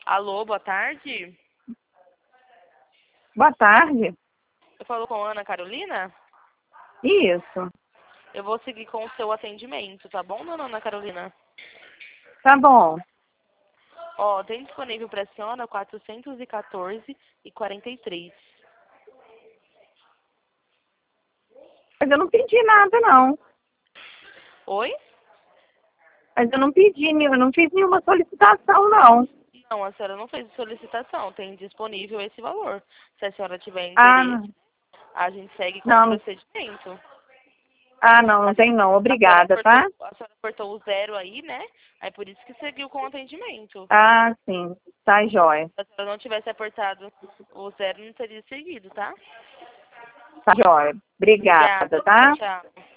Alô, boa tarde. Boa tarde. Eu falo com a Ana Carolina? Isso. Eu vou seguir com o seu atendimento, tá bom, dona Ana Carolina? Tá bom. Ó, tem disponível para a senhora 414,43. Mas eu não pedi nada, não. Oi? Mas eu não fiz nenhuma solicitação, não. Não, a senhora não fez solicitação, tem disponível esse valor. Se a senhora tiver Ah, interesse, a gente segue com o não. procedimento. Não tem não. Obrigada, tá? A senhora cortou o zero aí, né? Aí por isso que seguiu com o atendimento. Ah, sim. Tá jóia. Se a senhora não tivesse apertado o zero, não teria seguido, tá? Tá jóia. Obrigada. Obrigada, Tchau, tá? tchau.